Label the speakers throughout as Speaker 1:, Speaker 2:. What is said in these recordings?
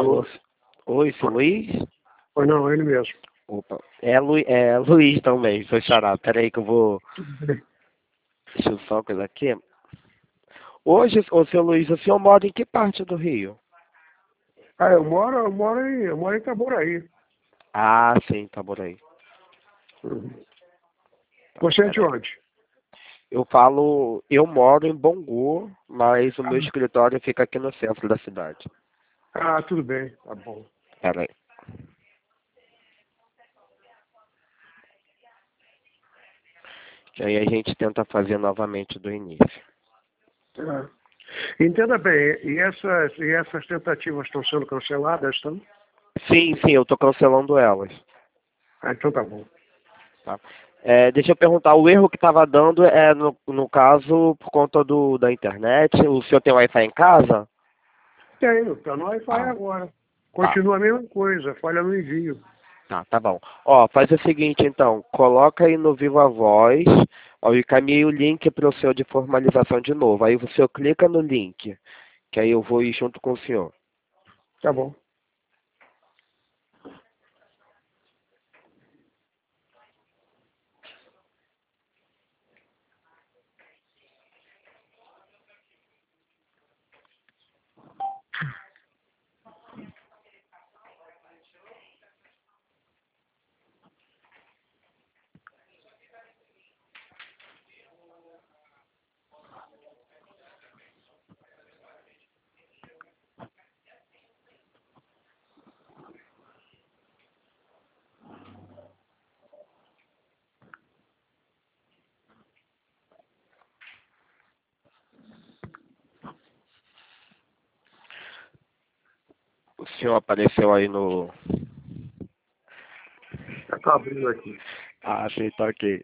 Speaker 1: Alô?
Speaker 2: Alô? Oi, seu Luiz?
Speaker 1: Ou não, ele mesmo.
Speaker 2: Opa, é Luiz também, seu xará. Pera aí que eu vou...
Speaker 1: Tudo bem.
Speaker 2: Deixa eu só uma coisa aqui. Hoje, ô seu Luiz, o senhor mora em que parte do Rio?
Speaker 1: Ah, eu moro em Itaboraí.
Speaker 2: Ah, sim, tá por aí.
Speaker 1: Uhum. Você é de
Speaker 2: Pera aí.
Speaker 1: onde?
Speaker 2: Eu moro em Bangu, mas o meu escritório fica aqui no centro da cidade.
Speaker 1: Ah, tudo bem, tá bom.
Speaker 2: Pera aí. Que aí a gente tenta fazer novamente do início.
Speaker 1: Tá. Entenda bem, e essas tentativas estão sendo canceladas, estão?
Speaker 2: Sim, sim, eu tô cancelando elas.
Speaker 1: Ah, então tá bom.
Speaker 2: Tá? Deixa eu perguntar, o erro que estava dando é, no caso, por conta da internet? O senhor tem Wi-Fi em casa?
Speaker 1: Tenho, tá no Wi-Fi
Speaker 2: Ah,
Speaker 1: agora.
Speaker 2: tá,
Speaker 1: Continua a mesma coisa, falha no envio.
Speaker 2: tá bom. Ó, faz o seguinte então, coloca aí no Viva Voz, ó, eu encaminhei o link para o senhor de formalização de novo. Aí o senhor clica no link, que aí eu vou ir junto com o senhor.
Speaker 1: Tá bom.
Speaker 2: O senhor apareceu aí no...
Speaker 1: Já tá abrindo aqui.
Speaker 2: Ah, sim, tá aqui.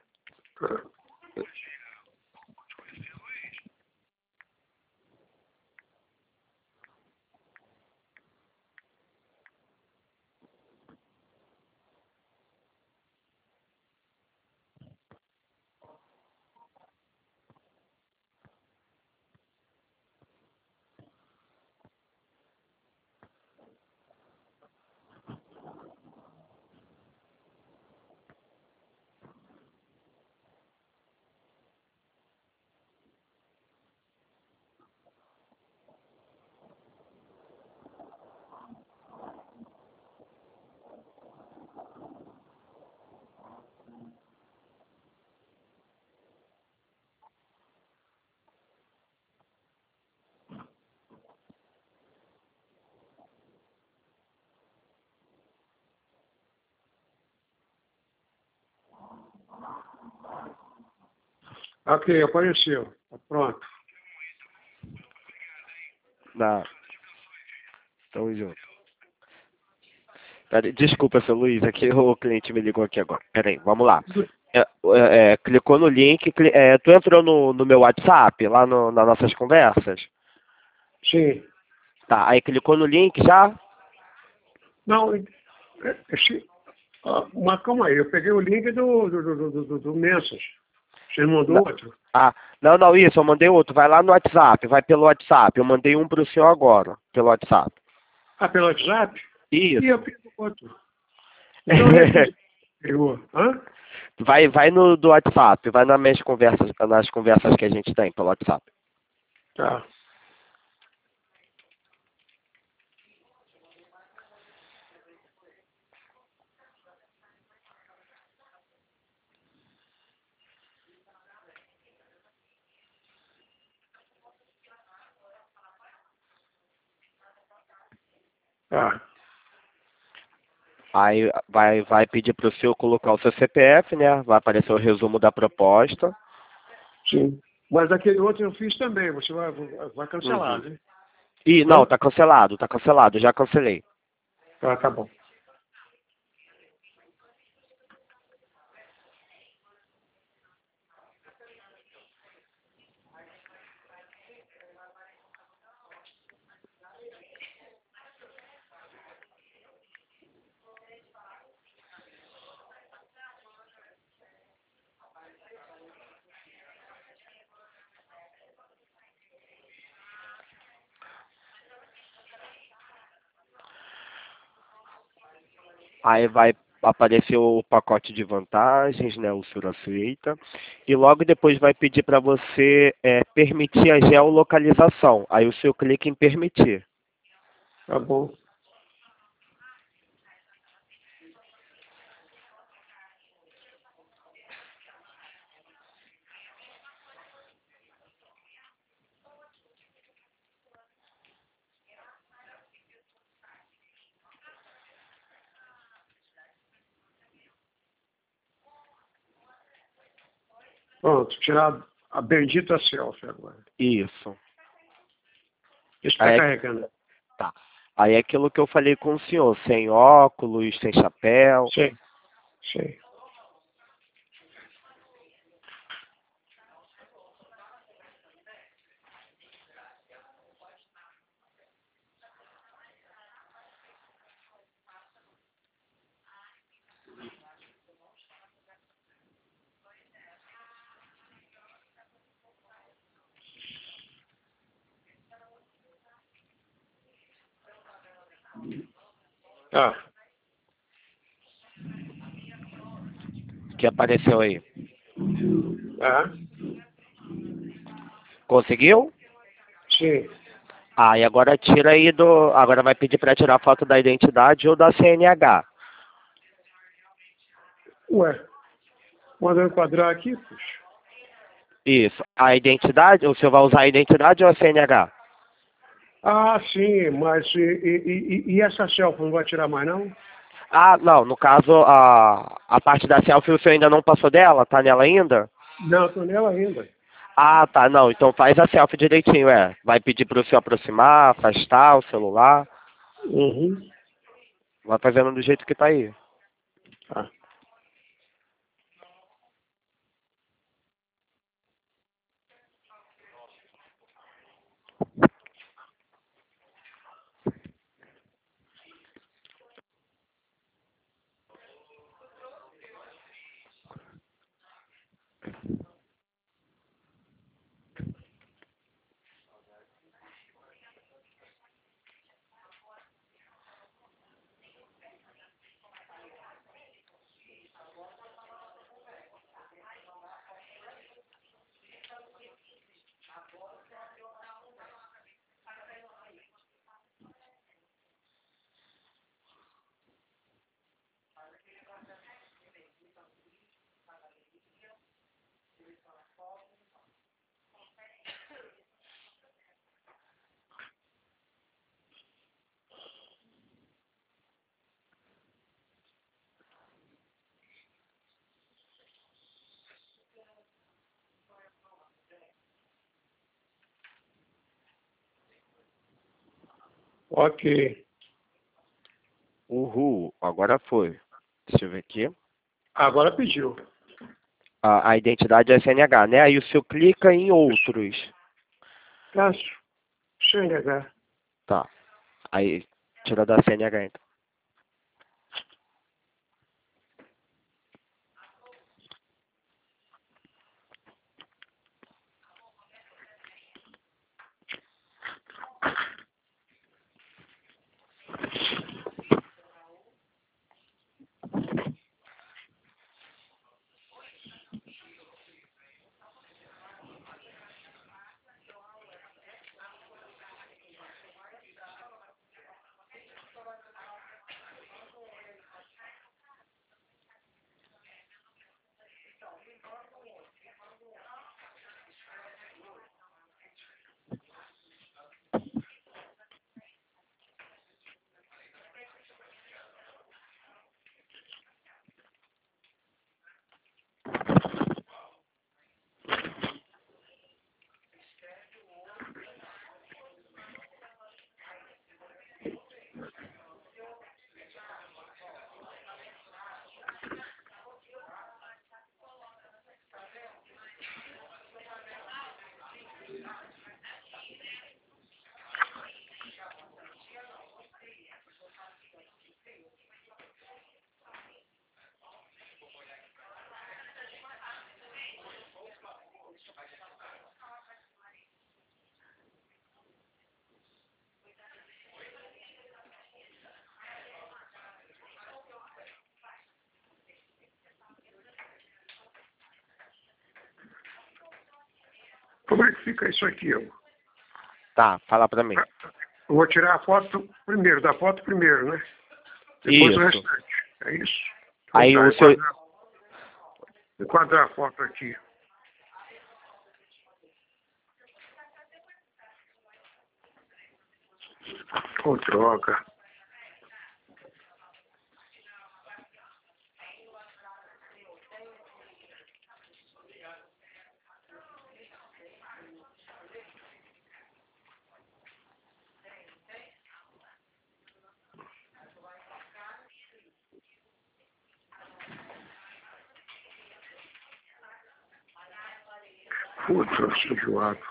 Speaker 1: Ok, apareceu. Tá pronto.
Speaker 2: Na... Tamo junto. Desculpa, seu Luiz, aqui o cliente me ligou aqui agora. Peraí, vamos lá. Clicou no link, tu entrou no meu WhatsApp, lá nas nossas conversas?
Speaker 1: Sim.
Speaker 2: Tá, aí clicou no link já?
Speaker 1: Não, mas calma aí, eu peguei o link do Mensagens. Você me mandou
Speaker 2: Não.
Speaker 1: outro?
Speaker 2: Ah, não, isso, eu mandei outro. Vai lá no WhatsApp, vai pelo WhatsApp. Eu mandei um pro senhor agora, pelo WhatsApp.
Speaker 1: Ah, pelo WhatsApp? E
Speaker 2: Isso.
Speaker 1: eu fiz o outro. Então eu refiz. Pegou. Hã?
Speaker 2: Vai no do WhatsApp, vai nas conversas que a gente tem pelo WhatsApp.
Speaker 1: Tá. Tá.
Speaker 2: Aí vai pedir pro senhor colocar o seu CPF, né? Vai aparecer o resumo da proposta.
Speaker 1: Sim. Mas aquele outro eu fiz também. Você vai cancelar,
Speaker 2: Uhum.
Speaker 1: né?
Speaker 2: Ih, não,
Speaker 1: Hã?
Speaker 2: tá cancelado, já cancelei.
Speaker 1: Tá bom.
Speaker 2: Aí vai aparecer o pacote de vantagens, né, o senhor aceita, e logo depois vai pedir para você permitir a geolocalização. Aí o senhor clica em permitir.
Speaker 1: Tá bom. Pronto, tirar a bendita selfie agora.
Speaker 2: Isso.
Speaker 1: Está
Speaker 2: Aí,
Speaker 1: carregando.
Speaker 2: tá. Aí é aquilo que eu falei com o senhor, sem óculos, sem chapéu.
Speaker 1: Sim, sim. Ah,
Speaker 2: O que apareceu aí?
Speaker 1: ah,
Speaker 2: Conseguiu?
Speaker 1: sim.
Speaker 2: Ah, e agora tira aí do. Agora vai pedir para tirar foto da identidade ou da CNH.
Speaker 1: Ué, manda eu enquadrar aqui, puxa.
Speaker 2: Isso. A identidade, o senhor vai usar a identidade ou a CNH?
Speaker 1: Ah, sim, mas e essa selfie não vai tirar mais, não?
Speaker 2: Ah, não, no caso, a parte da selfie o senhor ainda não passou dela? Tá nela ainda?
Speaker 1: Não, estou nela ainda.
Speaker 2: Ah, tá, não, então faz a selfie direitinho, é. Vai pedir para o senhor aproximar, afastar o celular.
Speaker 1: Uhum.
Speaker 2: Vai fazendo do jeito que tá aí.
Speaker 1: Tá. Ok.
Speaker 2: Uhul, agora foi. Deixa eu ver aqui.
Speaker 1: Agora pediu.
Speaker 2: A identidade é CNH, né? Aí o senhor clica em outros.
Speaker 1: Cássio, sem negar.
Speaker 2: Tá. Aí tira da CNH então.
Speaker 1: Como é que fica isso aqui?
Speaker 2: Tá, fala pra mim.
Speaker 1: Eu vou tirar a foto primeiro, da foto primeiro, né? Depois o
Speaker 2: Isso.
Speaker 1: restante. É isso?
Speaker 2: Aí
Speaker 1: Vou
Speaker 2: o seu...
Speaker 1: enquadrar a foto aqui. Ô, droga. Puta, eu sou enjoado.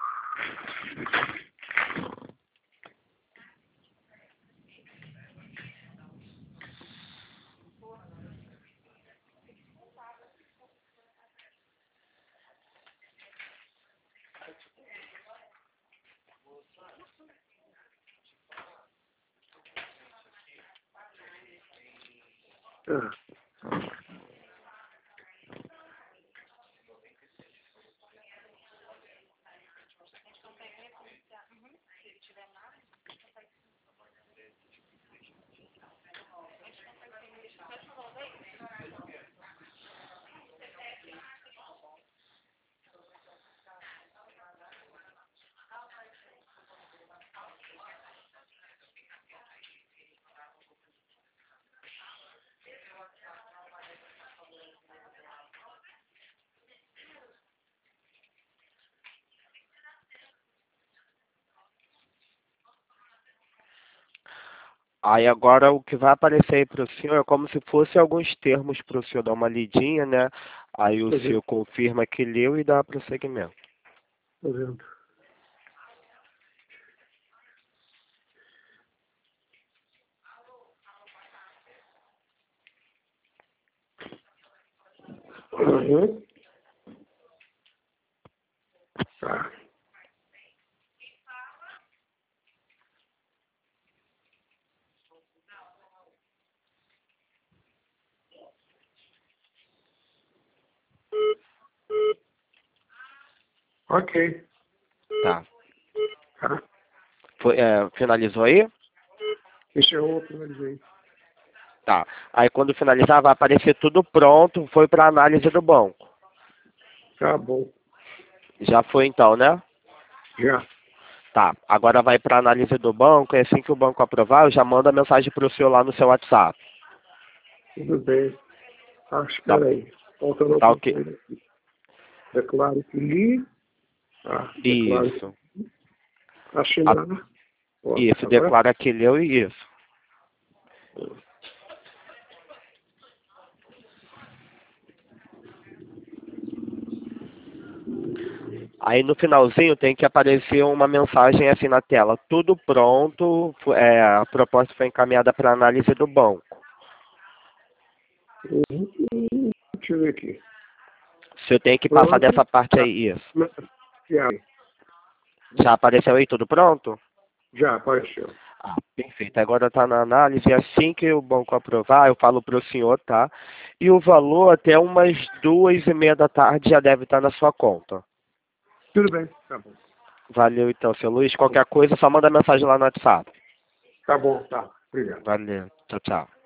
Speaker 2: Aí agora o que vai aparecer aí pro senhor é como se fosse alguns termos pro senhor dar uma lidinha, né? Aí o senhor confirma que leu e dá prosseguimento.
Speaker 1: Tô vendo. Uhum. Tá. Ok.
Speaker 2: Tá.
Speaker 1: Tá.
Speaker 2: Finalizou aí?
Speaker 1: Esse é outro, finalizei.
Speaker 2: Tá. Aí quando finalizar vai aparecer tudo pronto, foi para análise do banco.
Speaker 1: Tá bom.
Speaker 2: Já foi então, né?
Speaker 1: Já.
Speaker 2: Tá. Agora vai para análise do banco e assim que o banco aprovar, eu já mando a mensagem pro senhor lá no seu WhatsApp.
Speaker 1: Tudo bem. Ah,
Speaker 2: Tá,
Speaker 1: espera aí. Faltando
Speaker 2: tá
Speaker 1: outra
Speaker 2: ok.
Speaker 1: coisa aqui. Declaro que li. Ah, declaro
Speaker 2: Isso. A-
Speaker 1: assinar. Ó,
Speaker 2: Isso,
Speaker 1: agora.
Speaker 2: declara que leu e isso. Aí no finalzinho tem que aparecer uma mensagem assim na tela. Tudo pronto, a proposta foi encaminhada para análise do banco.
Speaker 1: Deixa eu ver aqui.
Speaker 2: O senhor tem que passar
Speaker 1: Pronto.
Speaker 2: dessa parte
Speaker 1: Tá.
Speaker 2: aí, isso.
Speaker 1: Já,
Speaker 2: Já apareceu aí tudo pronto?
Speaker 1: já apareceu.
Speaker 2: Ah, perfeito. Agora está na análise. Assim que o banco aprovar, eu falo para o senhor, tá? E o valor até umas 2:30 da tarde já deve estar na sua conta.
Speaker 1: Tudo bem. Tá bom.
Speaker 2: Valeu então, seu Luiz. Qualquer coisa, só manda mensagem lá no WhatsApp.
Speaker 1: Tá bom, tá. Obrigado.
Speaker 2: Valeu. Tchau, tchau.